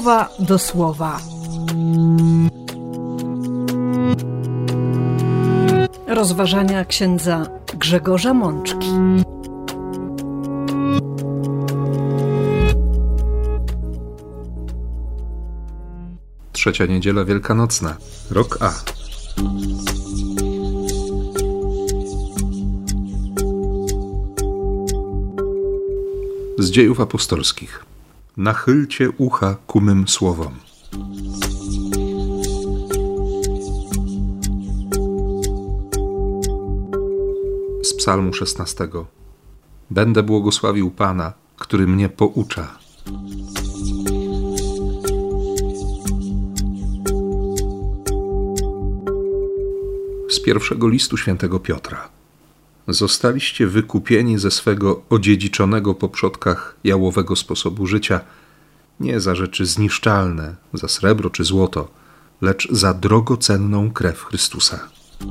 Słowa do słowa. Rozważania księdza Grzegorza Mączki. Trzecia niedziela wielkanocna, rok A. Z Dziejów Apostolskich. Nachylcie ucha ku mym słowom. Z Psalmu 16. Będę błogosławił Pana, który mnie poucza. Z pierwszego listu świętego Piotra. Zostaliście wykupieni ze swego odziedziczonego po przodkach jałowego sposobu życia, nie za rzeczy zniszczalne, za srebro czy złoto, lecz za drogocenną krew Chrystusa.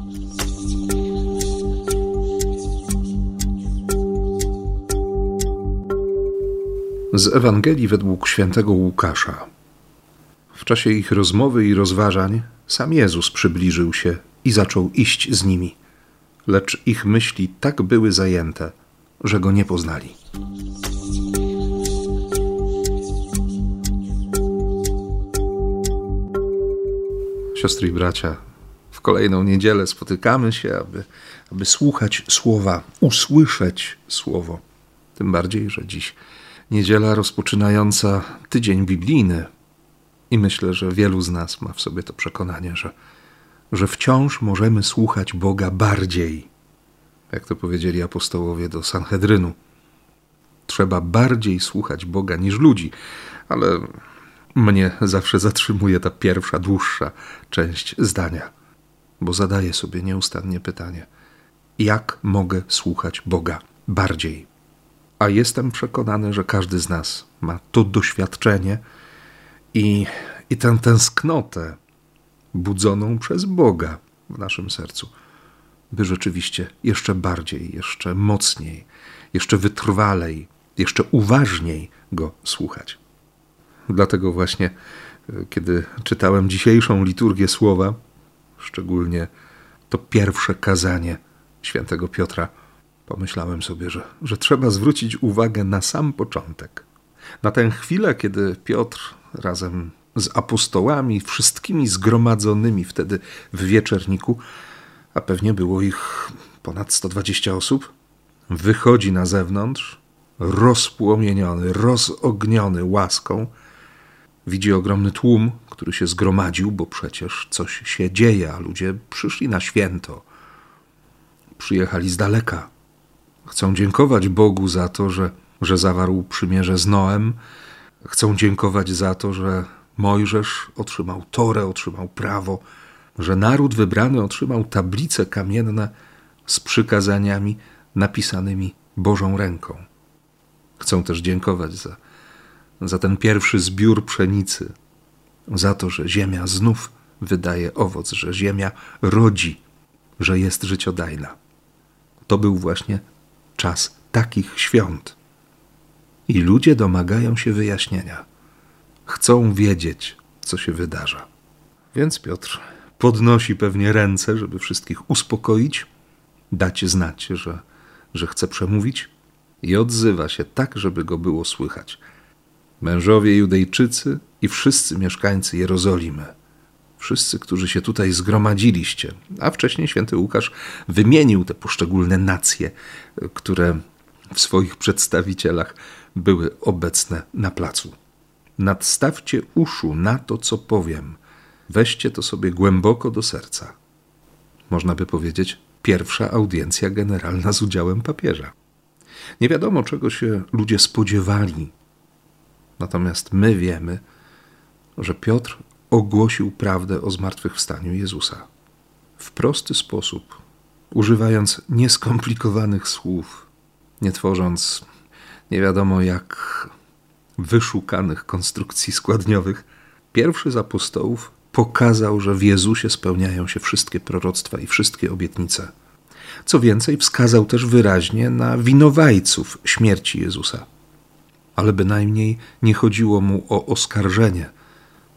Z Ewangelii według świętego Łukasza. W czasie ich rozmowy i rozważań sam Jezus przybliżył się i zaczął iść z nimi, lecz ich myśli tak były zajęte, że go nie poznali. Siostry i bracia, w kolejną niedzielę spotykamy się, aby słuchać słowa, usłyszeć słowo. Tym bardziej, że dziś niedziela rozpoczynająca tydzień biblijny i myślę, że wielu z nas ma w sobie to przekonanie, że wciąż możemy słuchać Boga bardziej. Jak to powiedzieli apostołowie do Sanhedrynu. Trzeba bardziej słuchać Boga niż ludzi, ale mnie zawsze zatrzymuje ta pierwsza, dłuższa część zdania, bo zadaję sobie nieustannie pytanie, jak mogę słuchać Boga bardziej? A jestem przekonany, że każdy z nas ma to doświadczenie i tę tęsknotę budzoną przez Boga w naszym sercu, by rzeczywiście jeszcze bardziej, jeszcze mocniej, jeszcze wytrwalej, jeszcze uważniej Go słuchać. Dlatego właśnie, kiedy czytałem dzisiejszą liturgię słowa, szczególnie to pierwsze kazanie świętego Piotra, pomyślałem sobie, że trzeba zwrócić uwagę na sam początek. Na tę chwilę, kiedy Piotr razem z apostołami, wszystkimi zgromadzonymi wtedy w wieczerniku, a pewnie było ich ponad 120 osób, wychodzi na zewnątrz, rozpłomieniony, rozogniony łaską, widzi ogromny tłum, który się zgromadził, bo przecież coś się dzieje, a ludzie przyszli na święto. Przyjechali z daleka. Chcą dziękować Bogu za to, że zawarł przymierze z Noem. Chcą dziękować za to, że Mojżesz otrzymał Torę, otrzymał prawo, że naród wybrany otrzymał tablice kamienne z przykazaniami napisanymi Bożą ręką. Chcą też dziękować za ten pierwszy zbiór pszenicy, za to, że ziemia znów wydaje owoc, że ziemia rodzi, że jest życiodajna. To był właśnie czas takich świąt. I ludzie domagają się wyjaśnienia. Chcą wiedzieć, co się wydarza. Więc Piotr podnosi pewnie ręce, żeby wszystkich uspokoić, dać znać, że chce przemówić i odzywa się tak, żeby go było słychać. Mężowie Judejczycy i wszyscy mieszkańcy Jerozolimy, wszyscy, którzy się tutaj zgromadziliście, a wcześniej święty Łukasz wymienił te poszczególne nacje, które w swoich przedstawicielach były obecne na placu. Nadstawcie uszu na to, co powiem. Weźcie to sobie głęboko do serca. Można by powiedzieć, pierwsza audiencja generalna z udziałem papieża. Nie wiadomo, czego się ludzie spodziewali. Natomiast my wiemy, że Piotr ogłosił prawdę o zmartwychwstaniu Jezusa. W prosty sposób, używając nieskomplikowanych słów, nie tworząc nie wiadomo jak wyszukanych konstrukcji składniowych, pierwszy z apostołów pokazał, że w Jezusie spełniają się wszystkie proroctwa i wszystkie obietnice. Co więcej, wskazał też wyraźnie na winowajców śmierci Jezusa. Ale bynajmniej nie chodziło mu o oskarżenie,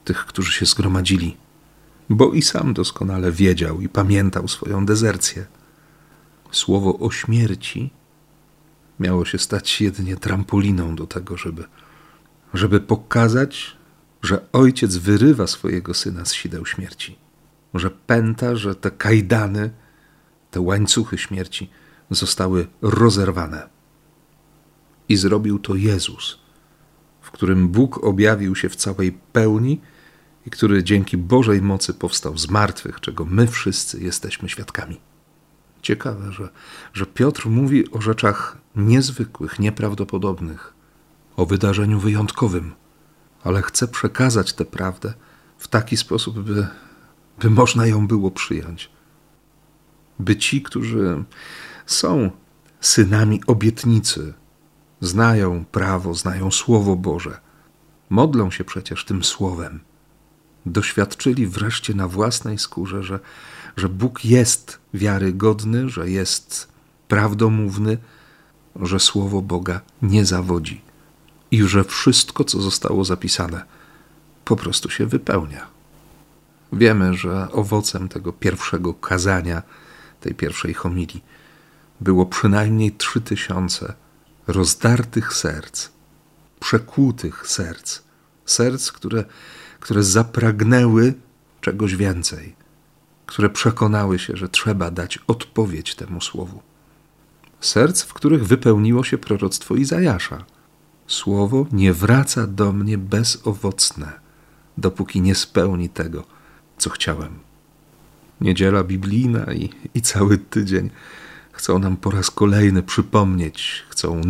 tych, którzy się zgromadzili, bo i sam doskonale wiedział i pamiętał swoją dezercję. Słowo o śmierci miało się stać jedynie trampoliną do tego, żeby pokazać, że ojciec wyrywa swojego syna z sideł śmierci, że pęta, że te kajdany, te łańcuchy śmierci zostały rozerwane. I zrobił to Jezus, w którym Bóg objawił się w całej pełni i który dzięki Bożej mocy powstał z martwych, czego my wszyscy jesteśmy świadkami. Ciekawe, że Piotr mówi o rzeczach niezwykłych, nieprawdopodobnych, o wydarzeniu wyjątkowym, ale chce przekazać tę prawdę w taki sposób, by można ją było przyjąć. By ci, którzy są synami obietnicy, znają prawo, znają Słowo Boże, modlą się przecież tym Słowem, doświadczyli wreszcie na własnej skórze, że Bóg jest wiarygodny, że jest prawdomówny, że Słowo Boga nie zawodzi i że wszystko, co zostało zapisane, po prostu się wypełnia. Wiemy, że owocem tego pierwszego kazania, tej pierwszej homilii, było przynajmniej 3000 rozdartych serc, przekłutych serc, które zapragnęły czegoś więcej, które przekonały się, że trzeba dać odpowiedź temu słowu. Serc, w których wypełniło się proroctwo Izajasza. Słowo nie wraca do mnie bezowocne, dopóki nie spełni tego, co chciałem. Niedziela biblijna i cały tydzień chcą nam po raz kolejny przypomnieć,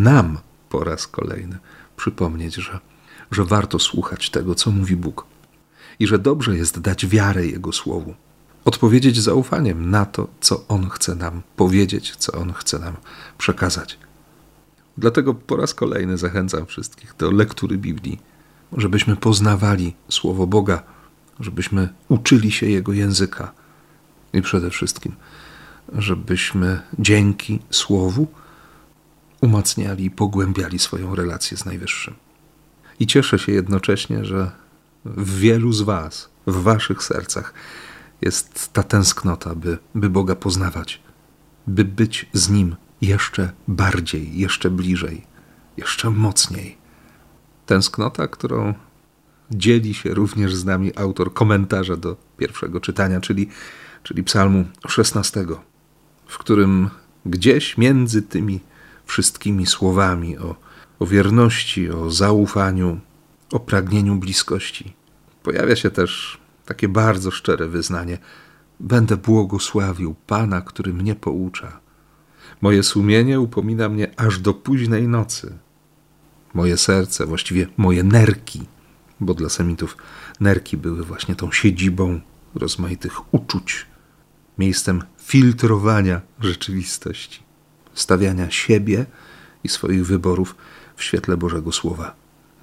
że warto słuchać tego, co mówi Bóg i że dobrze jest dać wiarę Jego Słowu, odpowiedzieć zaufaniem na to, co On chce nam powiedzieć, co On chce nam przekazać. Dlatego po raz kolejny zachęcam wszystkich do lektury Biblii, żebyśmy poznawali Słowo Boga, żebyśmy uczyli się Jego języka i przede wszystkim, żebyśmy dzięki Słowu umacniali i pogłębiali swoją relację z Najwyższym. I cieszę się jednocześnie, że w wielu z was, w waszych sercach jest ta tęsknota, by Boga poznawać, by być z Nim jeszcze bardziej, jeszcze bliżej, jeszcze mocniej. Tęsknota, którą dzieli się również z nami autor komentarza do pierwszego czytania, czyli Psalmu 16, w którym gdzieś między tymi wszystkimi słowami o wierności, o zaufaniu, o pragnieniu bliskości pojawia się też takie bardzo szczere wyznanie: będę błogosławił Pana, który mnie poucza. Moje sumienie upomina mnie aż do późnej nocy. Moje serce, właściwie moje nerki, bo dla semitów nerki były właśnie tą siedzibą rozmaitych uczuć, miejscem filtrowania rzeczywistości, stawiania siebie i swoich wyborów w świetle Bożego Słowa.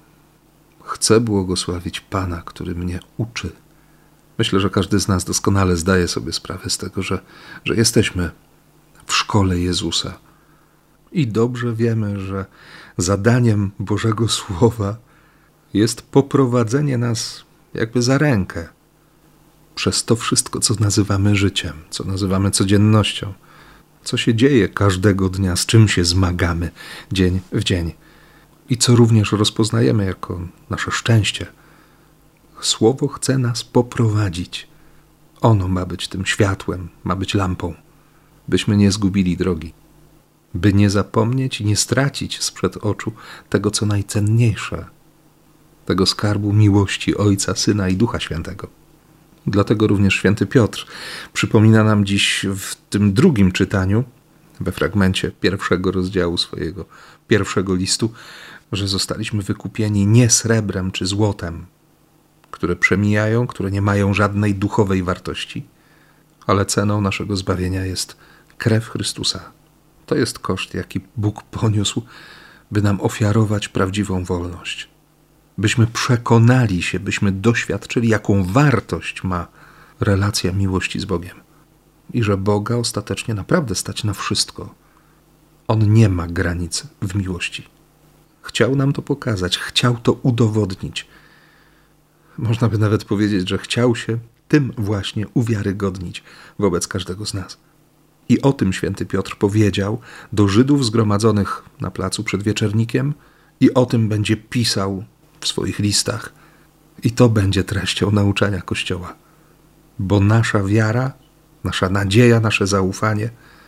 Chcę błogosławić Pana, który mnie uczy. Myślę, że każdy z nas doskonale zdaje sobie sprawę z tego, że jesteśmy w szkole Jezusa. I dobrze wiemy, że zadaniem Bożego Słowa jest poprowadzenie nas jakby za rękę przez to wszystko, co nazywamy życiem, co nazywamy codziennością, co się dzieje każdego dnia, z czym się zmagamy dzień w dzień i co również rozpoznajemy jako nasze szczęście. Słowo chce nas poprowadzić. Ono ma być tym światłem, ma być lampą, byśmy nie zgubili drogi, by nie zapomnieć i nie stracić sprzed oczu tego, co najcenniejsze, tego skarbu miłości Ojca, Syna i Ducha Świętego. Dlatego również święty Piotr przypomina nam dziś w tym drugim czytaniu, we fragmencie 1 rozdziału swojego pierwszego listu, że zostaliśmy wykupieni nie srebrem czy złotem, które przemijają, które nie mają żadnej duchowej wartości, ale ceną naszego zbawienia jest krew Chrystusa. To jest koszt, jaki Bóg poniósł, by nam ofiarować prawdziwą wolność. Byśmy przekonali się, byśmy doświadczyli, jaką wartość ma relacja miłości z Bogiem. I że Boga ostatecznie naprawdę stać na wszystko. On nie ma granic w miłości. Chciał nam to pokazać, chciał to udowodnić. Można by nawet powiedzieć, że chciał się tym właśnie uwiarygodnić wobec każdego z nas. I o tym święty Piotr powiedział do Żydów zgromadzonych na placu przed Wieczernikiem i o tym będzie pisał w swoich listach. I to będzie treścią nauczania Kościoła. Bo nasza wiara, nasza nadzieja, nasze zaufanie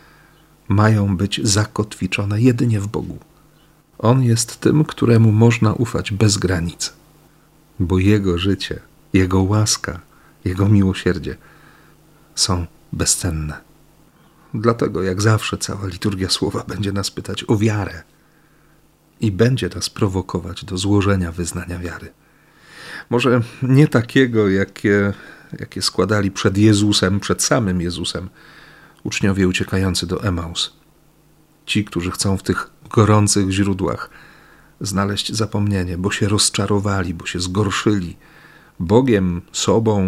mają być zakotwiczone jedynie w Bogu. On jest tym, któremu można ufać bez granic, bo Jego życie, Jego łaska, Jego miłosierdzie są bezcenne. Dlatego, jak zawsze, cała liturgia słowa będzie nas pytać o wiarę i będzie nas prowokować do złożenia wyznania wiary. Może nie takiego, jakie składali przed Jezusem, przed samym Jezusem, uczniowie uciekający do Emaus. Ci, którzy chcą w tych gorących źródłach znaleźć zapomnienie, bo się rozczarowali, bo się zgorszyli Bogiem, sobą,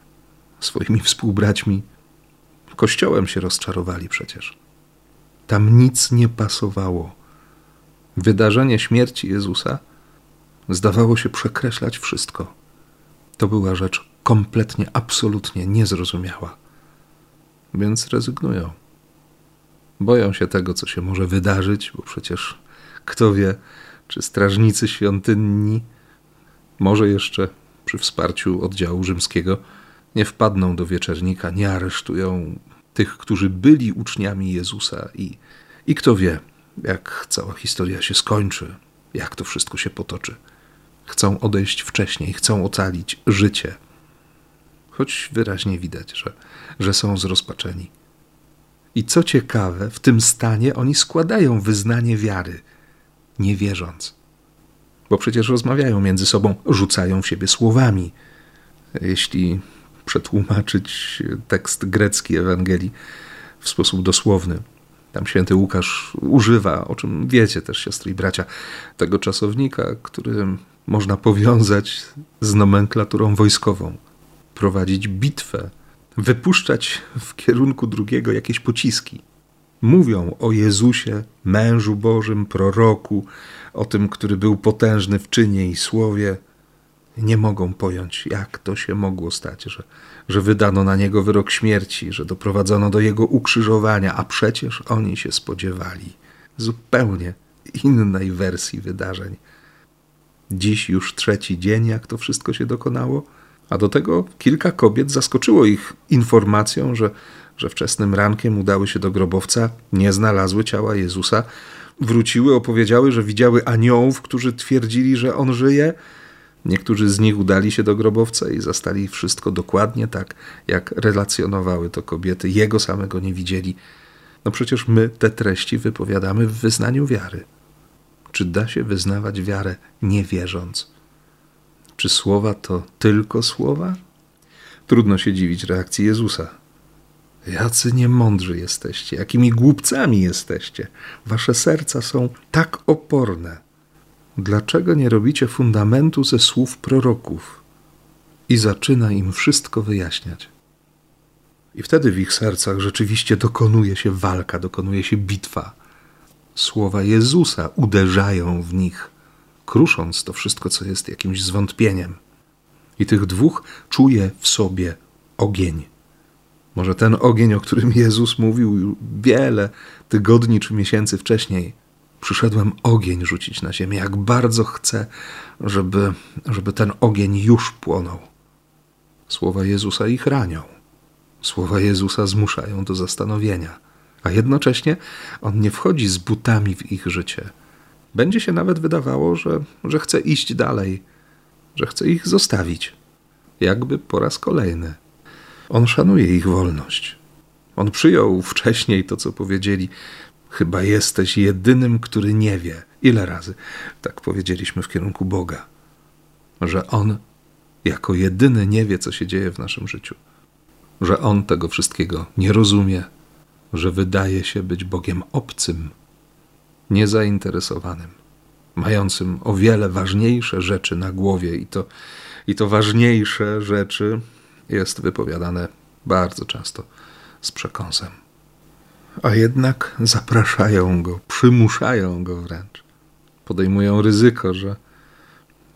swoimi współbraćmi. Kościołem się rozczarowali przecież. Tam nic nie pasowało. Wydarzenie śmierci Jezusa zdawało się przekreślać wszystko. To była rzecz kompletnie, absolutnie niezrozumiała. Więc rezygnują. Boją się tego, co się może wydarzyć, bo przecież kto wie, czy strażnicy świątynni, może jeszcze przy wsparciu oddziału rzymskiego, nie wpadną do Wieczernika, nie aresztują tych, którzy byli uczniami Jezusa i kto wie, jak cała historia się skończy, jak to wszystko się potoczy. Chcą odejść wcześniej, chcą ocalić życie. Choć wyraźnie widać, że są zrozpaczeni. I co ciekawe, w tym stanie oni składają wyznanie wiary, nie wierząc. Bo przecież rozmawiają między sobą, rzucają w siebie słowami. Jeśli przetłumaczyć tekst grecki Ewangelii w sposób dosłowny, tam święty Łukasz używa, o czym wiecie też, siostry i bracia, tego czasownika, który można powiązać z nomenklaturą wojskową. Prowadzić bitwę, wypuszczać w kierunku drugiego jakieś pociski. Mówią o Jezusie, mężu Bożym, proroku, o tym, który był potężny w czynie i słowie. Nie mogą pojąć, jak to się mogło stać, że wydano na niego wyrok śmierci, że doprowadzono do jego ukrzyżowania, a przecież oni się spodziewali zupełnie innej wersji wydarzeń. Dziś już 3. dzień, jak to wszystko się dokonało, a do tego kilka kobiet zaskoczyło ich informacją, że wczesnym rankiem udały się do grobowca, nie znalazły ciała Jezusa, wróciły, opowiedziały, że widziały aniołów, którzy twierdzili, że On żyje. Niektórzy z nich udali się do grobowca i zastali wszystko dokładnie tak, jak relacjonowały to kobiety. Jego samego nie widzieli. No przecież my te treści wypowiadamy w wyznaniu wiary. Czy da się wyznawać wiarę nie wierząc? Czy słowa to tylko słowa? Trudno się dziwić reakcji Jezusa. Jacy niemądrzy jesteście, jakimi głupcami jesteście. Wasze serca są tak oporne. Dlaczego nie robicie fundamentu ze słów proroków? I zaczyna im wszystko wyjaśniać. I wtedy w ich sercach rzeczywiście dokonuje się walka, dokonuje się bitwa. Słowa Jezusa uderzają w nich, krusząc to wszystko, co jest jakimś zwątpieniem. I tych dwóch czuje w sobie ogień. Może ten ogień, o którym Jezus mówił wiele tygodni czy miesięcy wcześniej. Przyszedłem ogień rzucić na ziemię. Jak bardzo chcę, żeby ten ogień już płonął. Słowa Jezusa ich ranią. Słowa Jezusa zmuszają do zastanowienia. A jednocześnie On nie wchodzi z butami w ich życie. Będzie się nawet wydawało, że chce iść dalej, że chce ich zostawić. Jakby po raz kolejny. On szanuje ich wolność. On przyjął wcześniej to, co powiedzieli. Chyba jesteś jedynym, który nie wie. Ile razy tak powiedzieliśmy w kierunku Boga. Że On jako jedyny nie wie, co się dzieje w naszym życiu. Że On tego wszystkiego nie rozumie. Że wydaje się być Bogiem obcym, niezainteresowanym, mającym o wiele ważniejsze rzeczy na głowie i to ważniejsze rzeczy jest wypowiadane bardzo często z przekąsem. A jednak zapraszają Go, przymuszają Go wręcz. Podejmują ryzyko,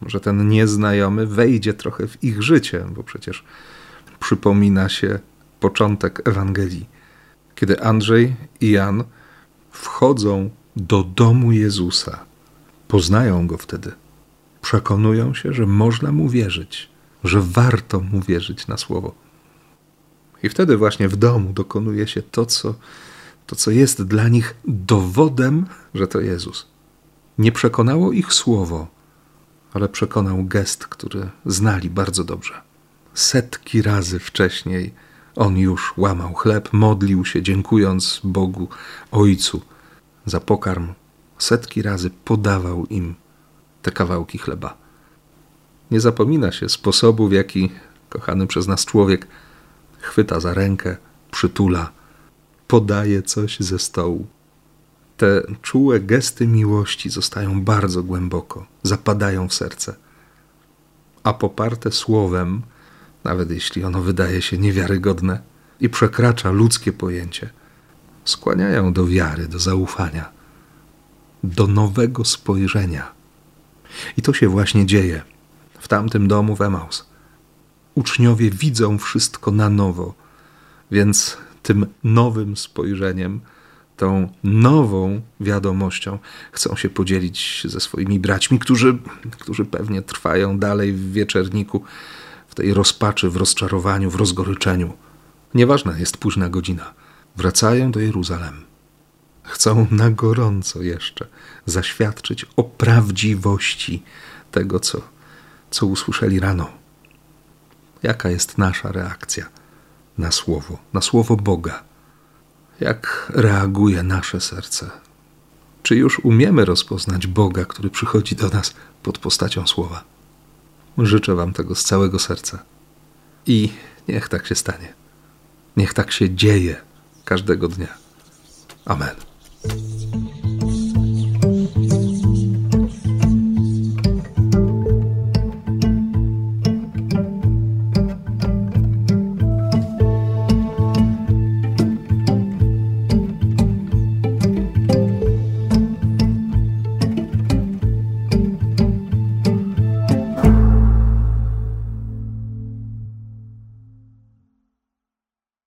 że ten nieznajomy wejdzie trochę w ich życie, bo przecież przypomina się początek Ewangelii, kiedy Andrzej i Jan wchodzą do domu Jezusa. Poznają Go wtedy. Przekonują się, że można Mu wierzyć, że warto Mu wierzyć na słowo. I wtedy właśnie w domu dokonuje się to, co jest dla nich dowodem, że to Jezus. Nie przekonało ich słowo, ale przekonał gest, który znali bardzo dobrze. Setki razy wcześniej on już łamał chleb, modlił się, dziękując Bogu, Ojcu za pokarm. Setki razy podawał im te kawałki chleba. Nie zapomina się sposobu, w jaki kochany przez nas człowiek chwyta za rękę, przytula, podaje coś ze stołu. Te czułe gesty miłości zostają bardzo głęboko, zapadają w serce. A poparte słowem, nawet jeśli ono wydaje się niewiarygodne i przekracza ludzkie pojęcie, skłaniają do wiary, do zaufania, do nowego spojrzenia. I to się właśnie dzieje w tamtym domu w Emaus. Uczniowie widzą wszystko na nowo, więc tym nowym spojrzeniem, tą nową wiadomością chcą się podzielić ze swoimi braćmi, którzy pewnie trwają dalej w wieczerniku, w tej rozpaczy, w rozczarowaniu, w rozgoryczeniu. Nieważna jest późna godzina. Wracają do Jeruzalem. Chcą na gorąco jeszcze zaświadczyć o prawdziwości tego, co usłyszeli rano. Jaka jest nasza reakcja na słowo Boga? Jak reaguje nasze serce? Czy już umiemy rozpoznać Boga, który przychodzi do nas pod postacią słowa? Życzę wam tego z całego serca. I niech tak się stanie. Niech tak się dzieje każdego dnia. Amen.